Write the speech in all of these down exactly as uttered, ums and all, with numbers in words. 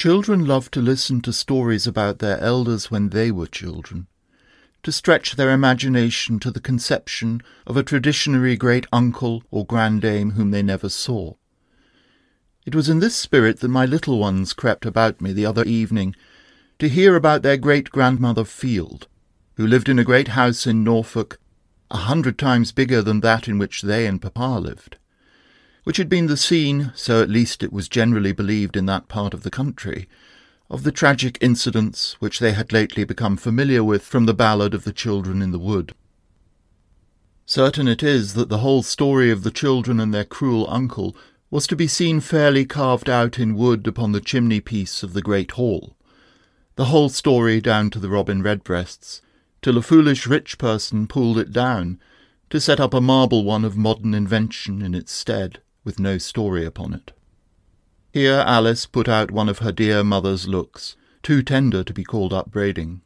Children loved to listen to stories about their elders when they were children, to stretch their imagination to the conception of a traditionary great-uncle or grandame whom they never saw. It was in this spirit that my little ones crept about me the other evening to hear about their great-grandmother Field, who lived in a great house in Norfolk, a hundred times bigger than that in which they and Papa lived, which had been the scene, so at least it was generally believed in that part of the country, of the tragic incidents which they had lately become familiar with from the ballad of the children in the wood. Certain it is that the whole story of the children and their cruel uncle was to be seen fairly carved out in wood upon the chimney-piece of the great hall, the whole story down to the robin redbreasts, till a foolish rich person pulled it down to set up a marble one of modern invention in its stead, with no story upon it. Here Alice put out one of her dear mother's looks, too tender to be called upbraiding.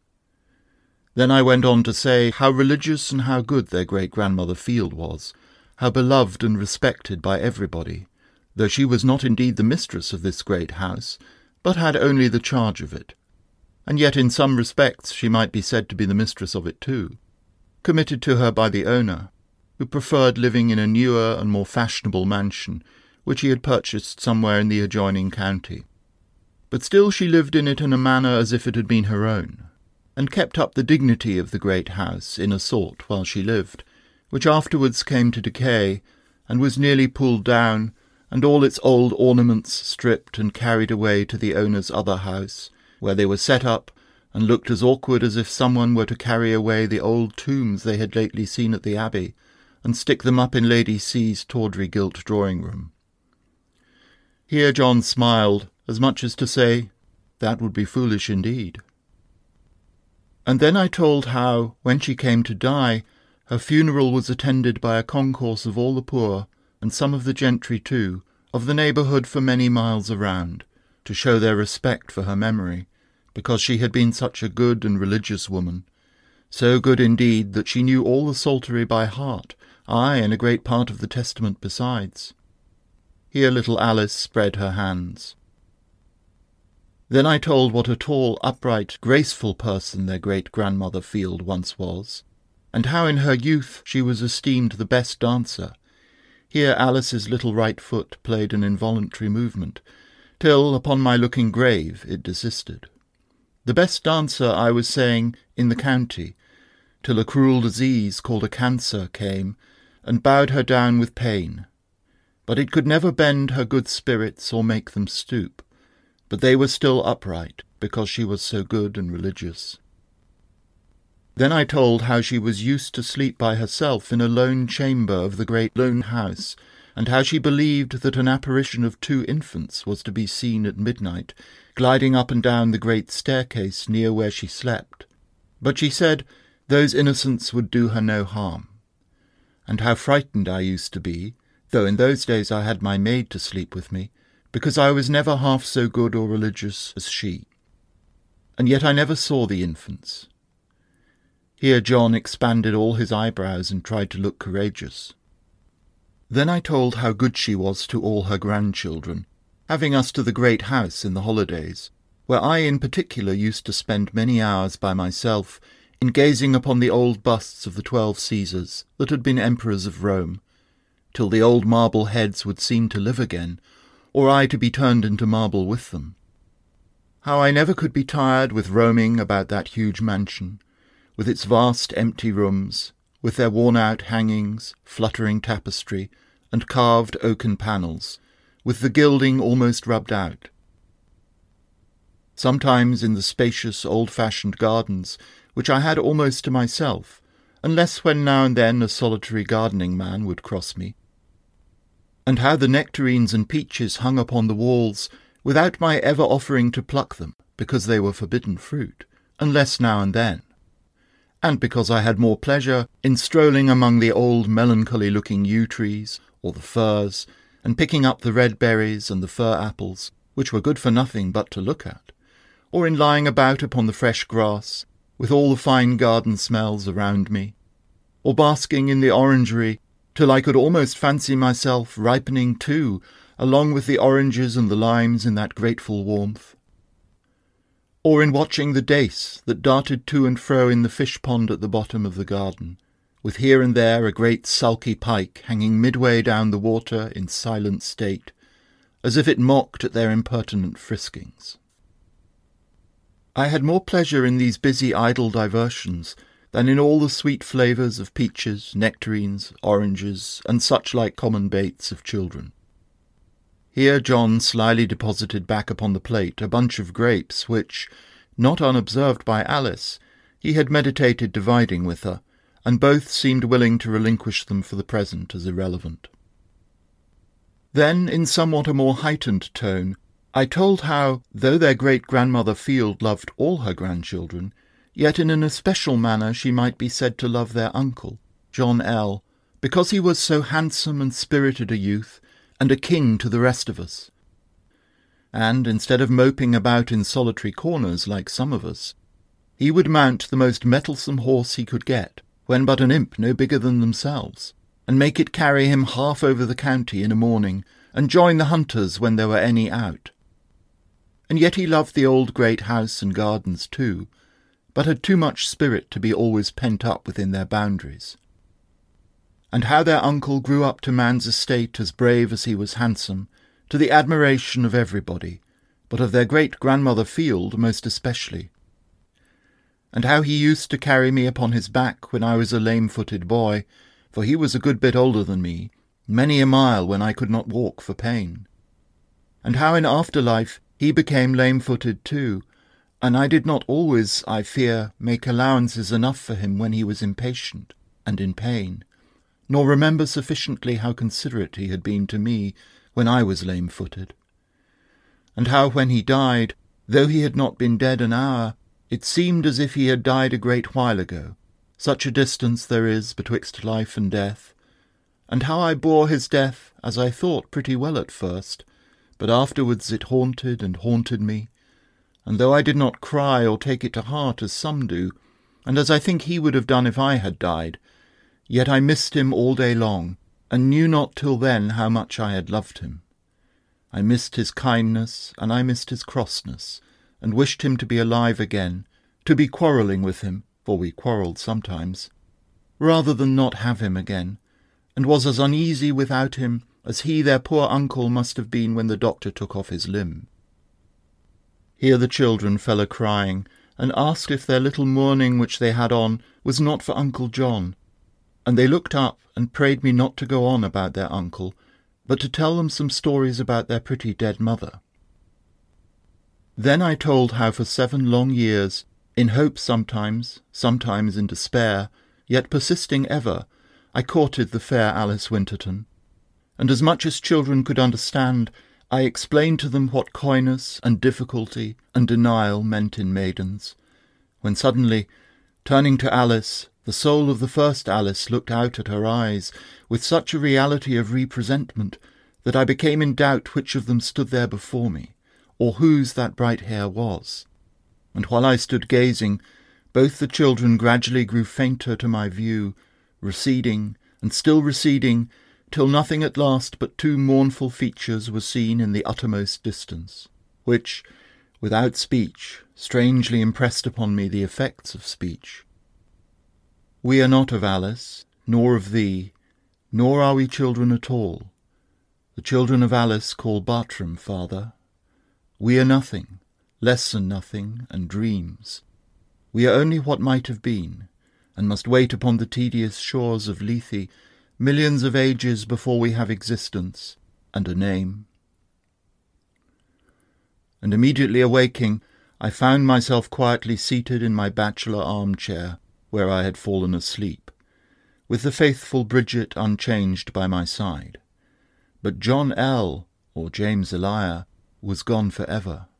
Then I went on to say how religious and how good their great-grandmother Field was, how beloved and respected by everybody, though she was not indeed the mistress of this great house, but had only the charge of it, and yet in some respects she might be said to be the mistress of it too, committed to her by the owner, who preferred living in a newer and more fashionable mansion, which he had purchased somewhere in the adjoining county. But still she lived in it in a manner as if it had been her own, and kept up the dignity of the great house in a sort while she lived, which afterwards came to decay, and was nearly pulled down, and all its old ornaments stripped and carried away to the owner's other house, where they were set up, and looked as awkward as if someone were to carry away the old tombs they had lately seen at the Abbey, and stick them up in Lady C's tawdry gilt drawing-room. Here John smiled, as much as to say, that would be foolish indeed. And then I told how, when she came to die, her funeral was attended by a concourse of all the poor, and some of the gentry too, of the neighbourhood for many miles around, to show their respect for her memory, because she had been such a good and religious woman, so good indeed that she knew all the Psaltery by heart, ay, and a great part of the Testament besides. Here little Alice spread her hands. Then I told what a tall, upright, graceful person their great-grandmother Field once was, and how in her youth she was esteemed the best dancer. Here Alice's little right foot played an involuntary movement, till, upon my looking grave, it desisted. The best dancer, I was saying, in the county, till a cruel disease called a cancer came, and bowed her down with pain. But it could never bend her good spirits or make them stoop, but they were still upright, because she was so good and religious. Then I told how she was used to sleep by herself in a lone chamber of the great lone house, and how she believed that an apparition of two infants was to be seen at midnight, gliding up and down the great staircase near where she slept. But she said those innocents would do her no harm. And how frightened I used to be, though in those days I had my maid to sleep with me, because I was never half so good or religious as she. And yet I never saw the infants. Here John expanded all his eyebrows and tried to look courageous. Then I told how good she was to all her grandchildren, having us to the great house in the holidays, where I in particular used to spend many hours by myself in gazing upon the old busts of the twelve Caesars that had been emperors of Rome, till the old marble heads would seem to live again, or I to be turned into marble with them. How I never could be tired with roaming about that huge mansion, with its vast empty rooms, with their worn-out hangings, fluttering tapestry, and carved oaken panels, with the gilding almost rubbed out. Sometimes in the spacious old-fashioned gardens, which I had almost to myself, unless when now and then a solitary gardening man would cross me. And how the nectarines and peaches hung upon the walls, without my ever offering to pluck them, because they were forbidden fruit, unless now and then, and because I had more pleasure in strolling among the old melancholy-looking yew-trees, or the firs, and picking up the red berries and the fir apples, which were good for nothing but to look at, or in lying about upon the fresh grass, with all the fine garden smells around me, or basking in the orangery, till I could almost fancy myself ripening too along with the oranges and the limes in that grateful warmth. Or in watching the dace that darted to and fro in the fish pond at the bottom of the garden, with here and there a great sulky pike hanging midway down the water in silent state, as if it mocked at their impertinent friskings. I had more pleasure in these busy idle diversions than in all the sweet flavours of peaches, nectarines, oranges, and such like common baits of children. Here John slyly deposited back upon the plate a bunch of grapes which, not unobserved by Alice, he had meditated dividing with her, and both seemed willing to relinquish them for the present as irrelevant. Then, in somewhat a more heightened tone, I told how, though their great-grandmother Field loved all her grandchildren, yet in an especial manner she might be said to love their uncle, John L., because he was so handsome and spirited a youth, and a king to the rest of us. And, instead of moping about in solitary corners like some of us, he would mount the most mettlesome horse he could get, when but an imp no bigger than themselves, and make it carry him half over the county in a morning, and join the hunters when there were any out. And yet he loved the old great house and gardens too, but had too much spirit to be always pent up within their boundaries. And how their uncle grew up to man's estate as brave as he was handsome, to the admiration of everybody, but of their great-grandmother Field most especially. And how he used to carry me upon his back when I was a lame-footed boy, for he was a good bit older than me, many a mile when I could not walk for pain. And how in after life he became lame-footed too, and I did not always, I fear, make allowances enough for him when he was impatient and in pain, nor remember sufficiently how considerate he had been to me when I was lame-footed. And how when he died, though he had not been dead an hour, it seemed as if he had died a great while ago, such a distance there is betwixt life and death, and how I bore his death, as I thought, pretty well at first, but afterwards it haunted and haunted me, and though I did not cry or take it to heart as some do, and as I think he would have done if I had died, yet I missed him all day long, and knew not till then how much I had loved him. I missed his kindness, and I missed his crossness, and wished him to be alive again, to be quarrelling with him, for we quarrelled sometimes, rather than not have him again, and was as uneasy without him as he their poor uncle must have been when the doctor took off his limb. Here the children fell a-crying, and asked if their little mourning which they had on was not for Uncle John, and they looked up and prayed me not to go on about their uncle, but to tell them some stories about their pretty dead mother. Then I told how for seven long years, in hope sometimes, sometimes in despair, yet persisting ever, I courted the fair Alice Winterton, and as much as children could understand, I explained to them what coyness and difficulty and denial meant in maidens, when suddenly, turning to Alice, the soul of the first Alice looked out at her eyes with such a reality of representment that I became in doubt which of them stood there before me, or whose that bright hair was. And while I stood gazing, both the children gradually grew fainter to my view, receding, and still receding, till nothing at last but two mournful features were seen in the uttermost distance, which, without speech, strangely impressed upon me the effects of speech. We are not of Alice, nor of thee, nor are we children at all. The children of Alice call Bartram father. We are nothing, less than nothing, and dreams. We are only what might have been, and must wait upon the tedious shores of Lethe millions of ages before we have existence and a name. And immediately awaking, I found myself quietly seated in my bachelor armchair, where I had fallen asleep, with the faithful Bridget unchanged by my side. But John L., or James Elia, was gone for ever.